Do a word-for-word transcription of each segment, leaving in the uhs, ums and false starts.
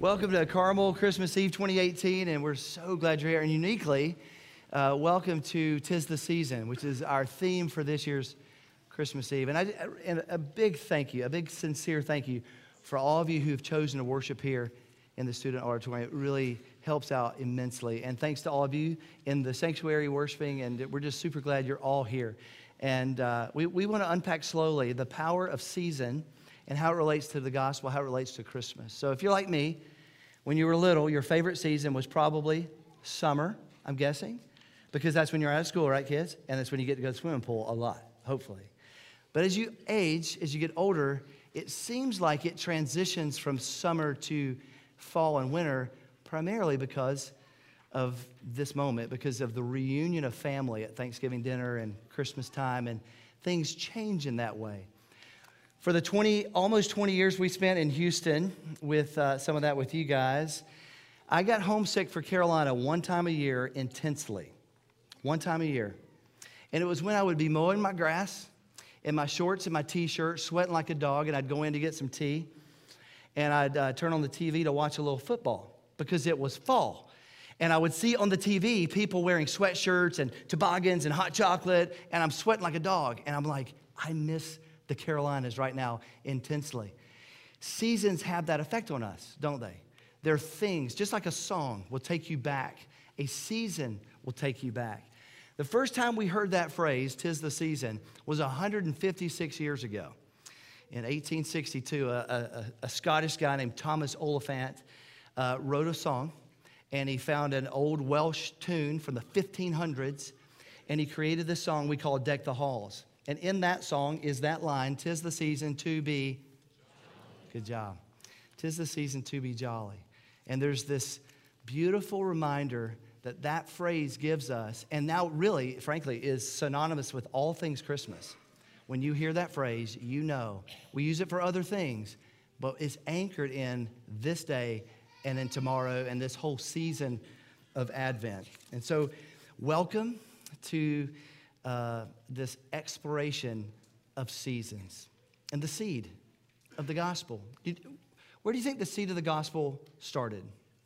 Welcome to Carmel Christmas Eve twenty eighteen, and we're so glad you're here. And uniquely, uh, welcome to 'Tis the Season, which is our theme for this year's Christmas Eve. And, I, and a big thank you, a big sincere thank you for all of you who've chosen to worship here in the student auditorium. It really helps out immensely. And thanks to all of you in the sanctuary worshiping, and we're just super glad you're all here. And uh, we, we want to unpack slowly the power of season and how it relates to the gospel, how it relates to Christmas. So if you're like me, when you were little, your favorite season was probably summer, I'm guessing, because that's when you're out of school, right, kids? And that's when you get to go to the swimming pool a lot, hopefully. But as you age, as you get older, it seems like it transitions from summer to fall and winter, primarily because of this moment, because of the reunion of family at Thanksgiving dinner and Christmas time, and things change in that way. For the twenty, almost twenty years we spent in Houston with uh, some of that with you guys, I got homesick for Carolina one time a year intensely. One time a year. And it was when I would be mowing my grass in my shorts and my t-shirt, sweating like a dog, and I'd go in to get some tea. And I'd uh, turn on the T V to watch a little football because it was fall. And I would see on the T V people wearing sweatshirts and toboggans and hot chocolate, and I'm sweating like a dog. And I'm like, I miss the Carolinas right now intensely. Seasons have that effect on us, don't they? They're things, just like a song will take you back. A season will take you back. The first time we heard that phrase, "'Tis the season," was one hundred fifty-six years ago. In eighteen sixty-two, a, a, a Scottish guy named Thomas Oliphant uh, wrote a song, and he found an old Welsh tune from the fifteen hundreds, and he created this song we call "Deck the Halls." And in that song is that line, "'Tis the season to be," good job, "'tis the season to be jolly." And there's this beautiful reminder that that phrase gives us, and now really, frankly, is synonymous with all things Christmas. When you hear that phrase, you know. We use it for other things, but it's anchored in this day and in tomorrow and this whole season of Advent. And so, welcome to uh, this exploration of seasons and the seed of the gospel. Did, where do you think the seed of the gospel started?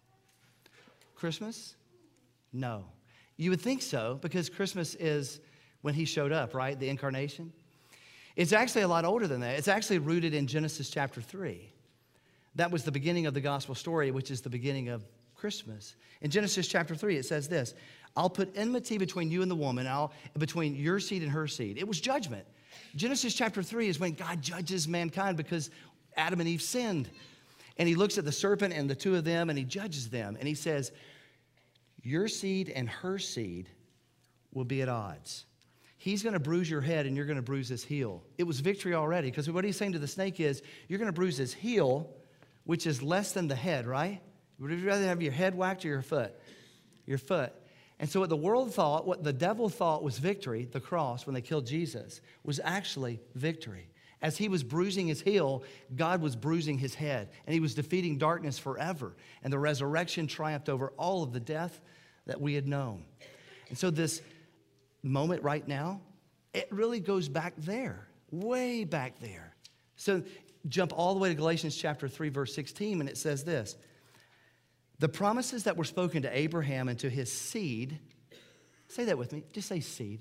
Christmas? No. You would think so, because Christmas is when he showed up, right? The incarnation. It's actually a lot older than that. It's actually rooted in Genesis chapter three. That was the beginning of the gospel story, which is the beginning of Christmas. In Genesis chapter three, it says this: "I'll put enmity between you and the woman, and I'll, between your seed and her seed." It was judgment. Genesis chapter three is when God judges mankind because Adam and Eve sinned. And he looks at the serpent and the two of them, and he judges them. And he says, your seed and her seed will be at odds. He's going to bruise your head, and you're going to bruise his heel. It was victory already, because what he's saying to the snake is, you're going to bruise his heel, which is less than the head, right? Would you rather have your head whacked or your foot? Your foot. And so what the world thought, what the devil thought was victory, the cross, when they killed Jesus, was actually victory. As he was bruising his heel, God was bruising his head, and he was defeating darkness forever. And the resurrection triumphed over all of the death that we had known. And so this moment right now, it really goes back there, way back there. So jump all the way to Galatians chapter three, verse sixteen, and it says this: the promises that were spoken to Abraham and to his seed, say that with me, just say seed.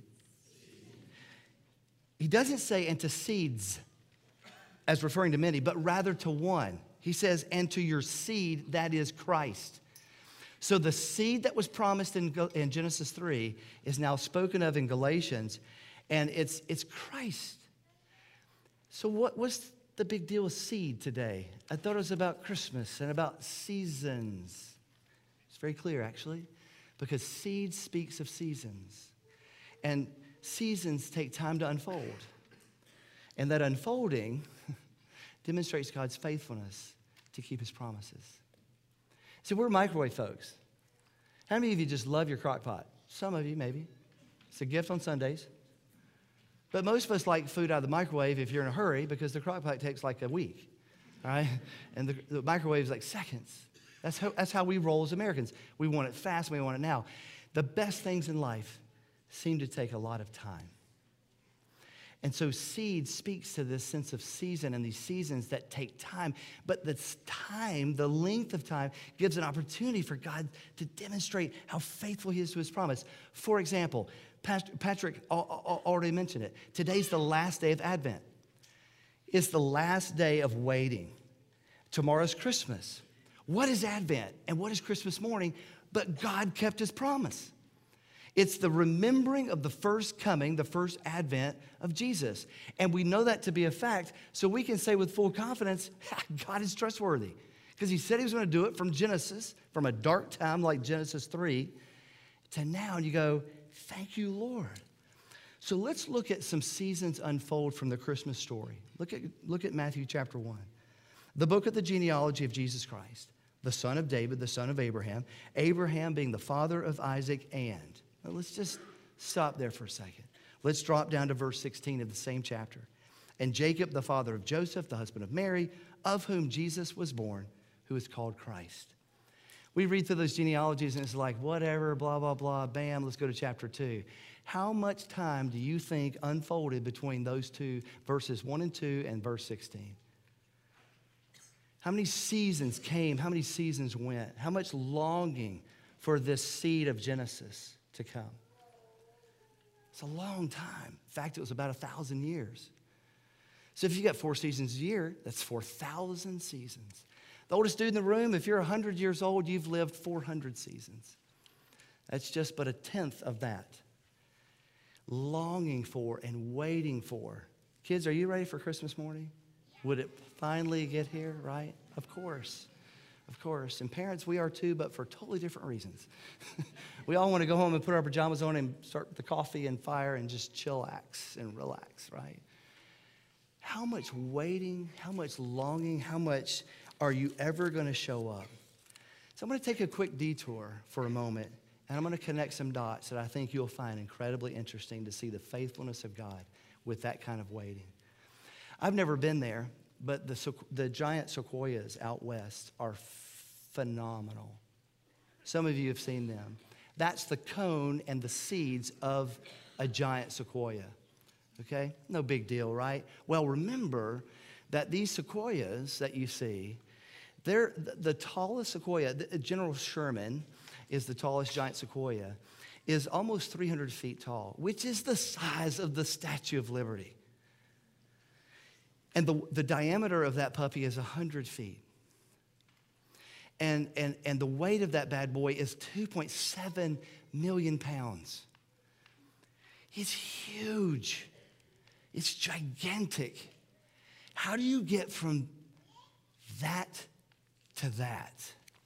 He doesn't say and to seeds as referring to many, but rather to one. He says, and to your seed, that is Christ. So the seed that was promised in, in Genesis three is now spoken of in Galatians, and it's, it's Christ. So what, what's the big deal with seed today? I thought it was about Christmas and about seasons. It's very clear, actually, because seed speaks of seasons. And seasons take time to unfold. And that unfolding demonstrates God's faithfulness to keep his promises. See, we're microwave folks. How many of you just love your crock pot? Some of you, maybe. It's a gift on Sundays. But most of us like food out of the microwave if you're in a hurry, because the crock pot takes like a week, all right? And the, the microwave is like seconds. That's how, that's how we roll as Americans. We want it fast, and we want it now. The best things in life seem to take a lot of time. And so seed speaks to this sense of season and these seasons that take time. But this time, the length of time, gives an opportunity for God to demonstrate how faithful he is to his promise. For example, Pastor Patrick already mentioned it. Today's the last day of Advent. It's the last day of waiting. Tomorrow's Christmas. What is Advent and what is Christmas morning? But God kept his promise. It's the remembering of the first coming, the first advent of Jesus. And we know that to be a fact, so we can say with full confidence, God is trustworthy. Because he said he was going to do it from Genesis, from a dark time like Genesis three, to now. And you go, thank you, Lord. So let's look at some seasons unfold from the Christmas story. Look at, look at Matthew chapter one. The book of the genealogy of Jesus Christ, the son of David, the son of Abraham, Abraham being the father of Isaac and... Now let's just stop there for a second. Let's drop down to verse sixteen of the same chapter. And Jacob, the father of Joseph, the husband of Mary, of whom Jesus was born, who is called Christ. We read through those genealogies and it's like, whatever, blah, blah, blah, bam, let's go to chapter two. How much time do you think unfolded between those two, verses one and two and verse sixteen? How many seasons came? How many seasons went? How much longing for this seed of Genesis to come? It's a long time. In fact, it was about a thousand years. So if you got four seasons a year, that's four thousand seasons. The oldest dude in the room, if you're one hundred years old, you've lived four hundred seasons. That's just but a tenth of that. Longing for and waiting for. Kids, are you ready for Christmas morning? Would it finally get here, right? Of course. Of course. And parents, we are too, but for totally different reasons. We all want to go home and put our pajamas on and start with the coffee and fire and just chillax and relax, right? How much waiting, how much longing, how much are you ever going to show up? So I'm going to take a quick detour for a moment, and I'm going to connect some dots that I think you'll find incredibly interesting to see the faithfulness of God with that kind of waiting. I've never been there, but the, the giant sequoias out west are phenomenal. Some of you have seen them. That's the cone and the seeds of a giant sequoia. Okay? No big deal, right? Well, remember that these sequoias that you see, they're the, the tallest sequoia, the, General Sherman is the tallest giant sequoia, is almost three hundred feet tall, which is the size of the Statue of Liberty. And the, the diameter of that puppy is one hundred feet. And, and, and the weight of that bad boy is two point seven million pounds. It's huge. It's gigantic. How do you get from that to that?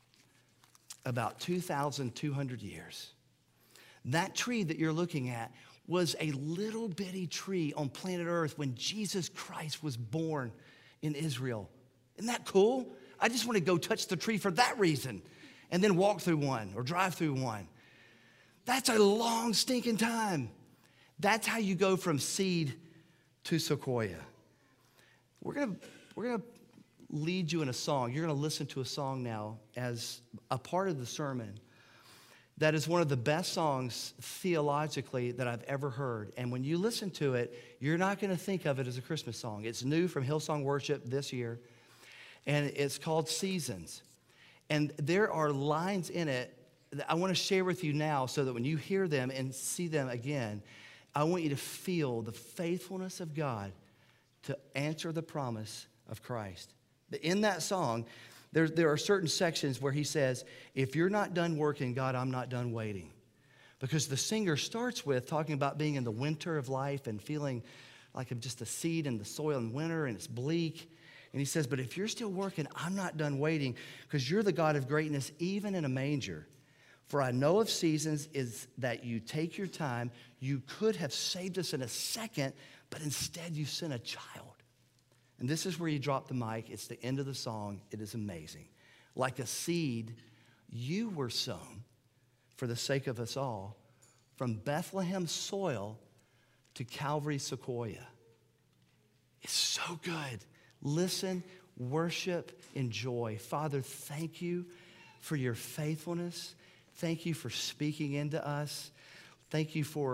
About two thousand two hundred years. That tree that you're looking at was a little bitty tree on planet Earth when Jesus Christ was born in Israel. Isn't that cool? I just want to go touch the tree for that reason and then walk through one or drive through one. That's a long stinking time. That's how you go from seed to sequoia. We're gonna, we're gonna lead you in a song. You're gonna listen to a song now as a part of the sermon that is one of the best songs theologically that I've ever heard. And when you listen to it, you're not gonna think of it as a Christmas song. It's new from Hillsong Worship this year, and it's called Seasons. And there are lines in it that I wanna share with you now so that when you hear them and see them again, I want you to feel the faithfulness of God to answer the promise of Christ. In that song, there, there are certain sections where he says, if you're not done working, God, I'm not done waiting. Because the singer starts with talking about being in the winter of life and feeling like I'm just a seed in the soil in winter and it's bleak. And he says, but if you're still working, I'm not done waiting because you're the God of greatness, even in a manger. For I know of seasons is that you take your time. You could have saved us in a second, but instead you sent a child. And this is where you drop the mic. It's the end of the song. It is amazing. Like a seed, you were sown for the sake of us all from Bethlehem soil to Calvary sequoia. It's so good. Listen, worship, enjoy. Father, thank you for your faithfulness. Thank you for speaking into us. Thank you for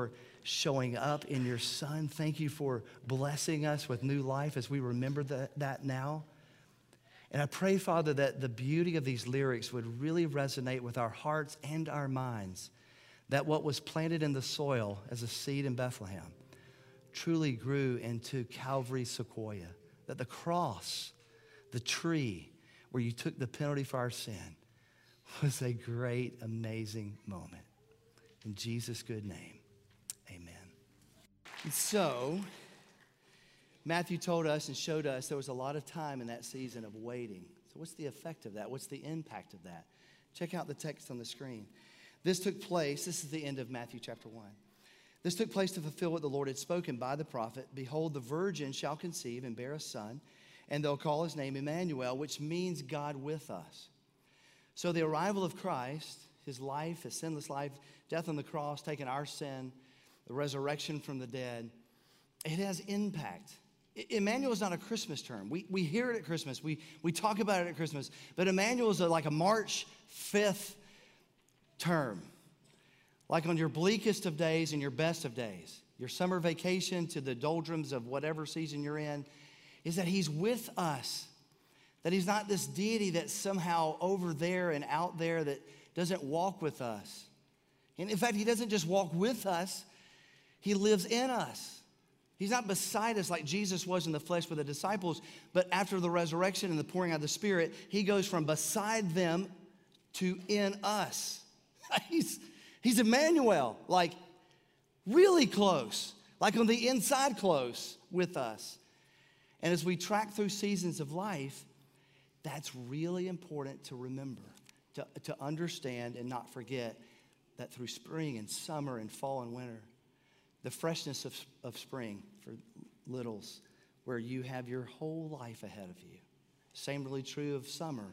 showing up in your Son. Thank you for blessing us with new life as we remember that, that now. And I pray, Father, that the beauty of these lyrics would really resonate with our hearts and our minds, that what was planted in the soil as a seed in Bethlehem truly grew into Calvary Sequoia, that the cross, the tree where you took the penalty for our sin, was a great, amazing moment. In Jesus' good name, amen. And so, Matthew told us and showed us there was a lot of time in that season of waiting. So what's the effect of that? What's the impact of that? Check out the text on the screen. This took place, this is the end of Matthew chapter one. This took place to fulfill what the Lord had spoken by the prophet. Behold, the virgin shall conceive and bear a son, and they'll call his name Emmanuel, which means God with us. So the arrival of Christ, his life, his sinless life, death on the cross, taking our sin, the resurrection from the dead, it has impact. Emmanuel is not a Christmas term. We, we hear it at Christmas. We, we talk about it at Christmas. But Emmanuel is a, like a March fifth term. Like on your bleakest of days and your best of days, your summer vacation to the doldrums of whatever season you're in, is that he's with us. That he's not this deity that's somehow over there and out there that doesn't walk with us. And in fact, he doesn't just walk with us, he lives in us. He's not beside us like Jesus was in the flesh with the disciples, but after the resurrection and the pouring out of the Spirit, he goes from beside them to in us. He's, he's Emmanuel, like really close, like on the inside close with us. And as we track through seasons of life, that's really important to remember, to, to understand and not forget that through spring and summer and fall and winter, the freshness of, of spring for littles, where you have your whole life ahead of you. Same really true of summer,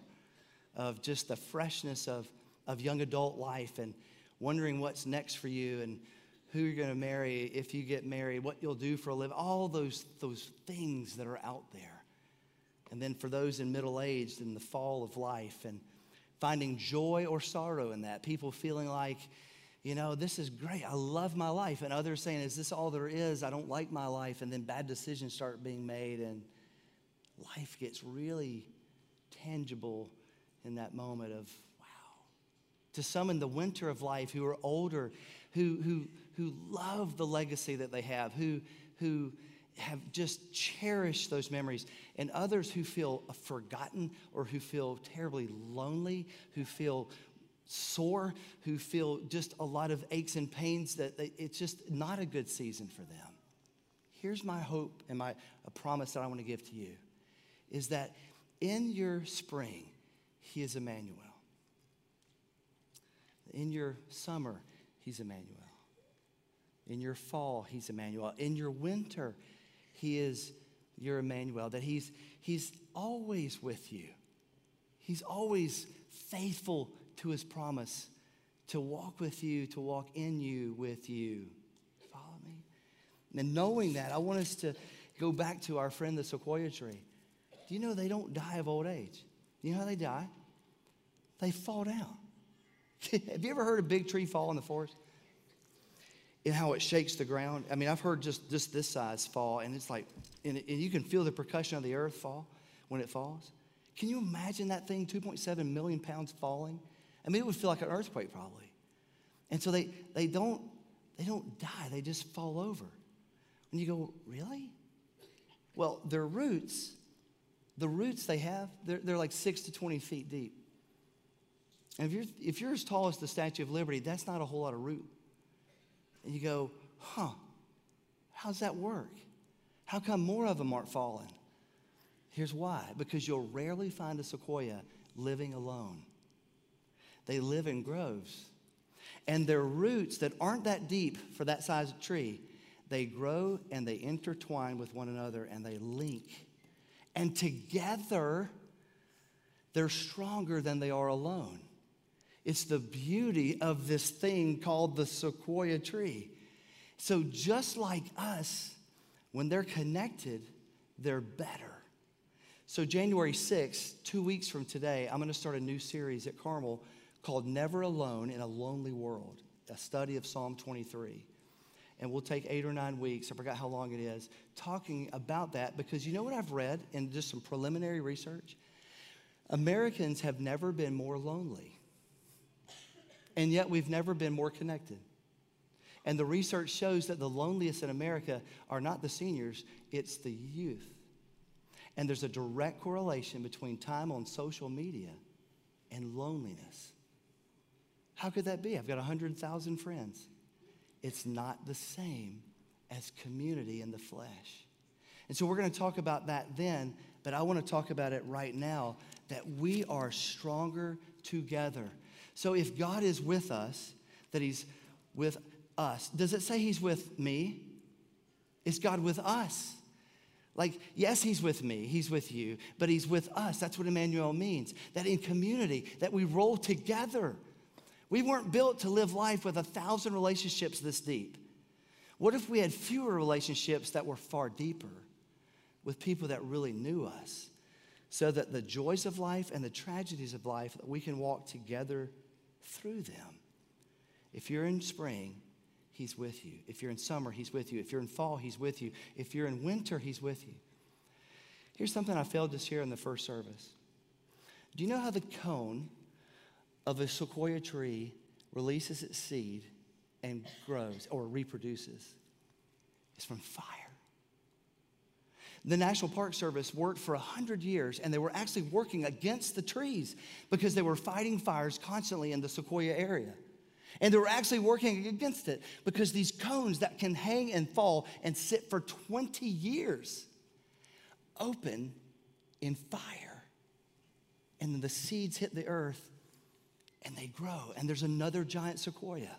of just the freshness of, of young adult life and wondering what's next for you and who you're going to marry if you get married, what you'll do for a living, all those, those things that are out there. And then for those in middle age, in the fall of life, and finding joy or sorrow in that, people feeling like, you know, this is great, I love my life, and others saying, is this all there is? I don't like my life, and then bad decisions start being made, and life gets really tangible in that moment of, wow. To some in the winter of life who are older, who, who, who love the legacy that they have, who, who have just cherished those memories, and others who feel forgotten or who feel terribly lonely, who feel sore, who feel just a lot of aches and pains, that they, it's just not a good season for them. Here's my hope and my a promise that I want to give to you, is that in your spring, he is Emmanuel. In your summer, he's Emmanuel. In your fall, he's Emmanuel. In your winter, he is your Emmanuel. That he's, he's always with you. He's always faithful to his promise to walk with you, to walk in you, with you. Follow me? And knowing that, I want us to go back to our friend, the sequoia tree. Do you know they don't die of old age? You know how they die? They fall down. Have you ever heard a big tree fall in the forest? And how it shakes the ground? I mean, I've heard just, just this size fall, and it's like, and, it, and you can feel the percussion of the earth fall when it falls. Can you imagine that thing, two point seven million pounds falling? I mean, it would feel like an earthquake probably. And so they, they, don't, they don't die, they just fall over. And you go, really? Well, their roots, the roots they have, they're, they're like six to twenty feet deep. And if you're, if you're as tall as the Statue of Liberty, that's not a whole lot of root. And you go, huh, how's that work? How come more of them aren't falling? Here's why. Because you'll rarely find a sequoia living alone. They live in groves. And their roots that aren't that deep for that size of tree, they grow and they intertwine with one another and they link. And together, they're stronger than they are alone. It's the beauty of this thing called the sequoia tree. So just like us, when they're connected, they're better. So January sixth, two weeks from today, I'm going to start a new series at Carmel called Never Alone in a Lonely World, a study of Psalm twenty-three. and we'll take eight or nine weeks, I forgot how long it is, talking about that, because you know what I've read in just some preliminary research? Americans have never been more lonely, and yet we've never been more connected. And the research shows that the loneliest in America are not the seniors, it's the youth. And there's a direct correlation between time on social media and loneliness. How could that be? I've got one hundred thousand friends. It's not the same as community in the flesh. And so we're going to talk about that then, but I want to talk about it right now, that we are stronger together. So if God is with us, that he's with us. Does it say he's with me? Is God with us? Like, yes, he's with me, he's with you, but he's with us. That's what Emmanuel means, that in community, that we roll together. We weren't built to live life with a thousand relationships this deep. What if we had fewer relationships that were far deeper with people that really knew us, so that the joys of life and the tragedies of life, that we can walk together through them? If you're in spring, he's with you. If you're in summer, he's with you. If you're in fall, he's with you. If you're in winter, he's with you. Here's something I failed to share in the first service. Do you know how the cone of a sequoia tree releases its seed and grows or reproduces? It's from fire. The National Park Service worked for one hundred years, and they were actually working against the trees because they were fighting fires constantly in the sequoia area. And they were actually working against it because these cones that can hang and fall and sit for twenty years open in fire. And then the seeds hit the earth and they grow. And there's another giant sequoia.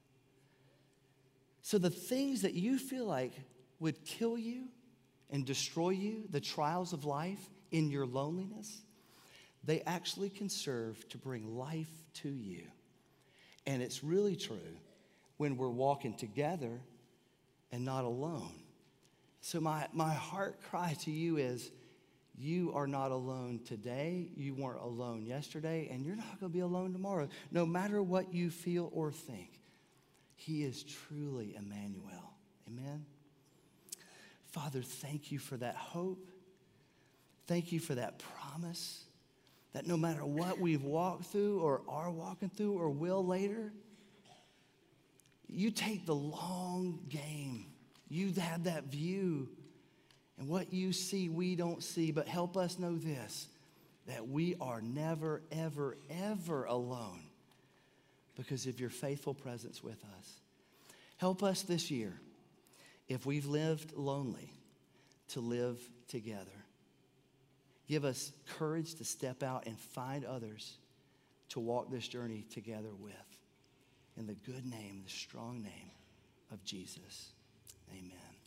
So the things that you feel like would kill you and destroy you, the trials of life in your loneliness, they actually can serve to bring life to you. And it's really true when we're walking together and not alone. So my, my heart cry to you is, you are not alone today. You weren't alone yesterday, and you're not going to be alone tomorrow. No matter what you feel or think, he is truly Emmanuel. Amen? Father, thank you for that hope. Thank you for that promise that no matter what we've walked through or are walking through or will later, you take the long game. You have that view. And what you see, we don't see. But help us know this, that we are never, ever, ever alone because of your faithful presence with us. Help us this year, if we've lived lonely, to live together. Give us courage to step out and find others to walk this journey together with. In the good name, the strong name of Jesus. Amen.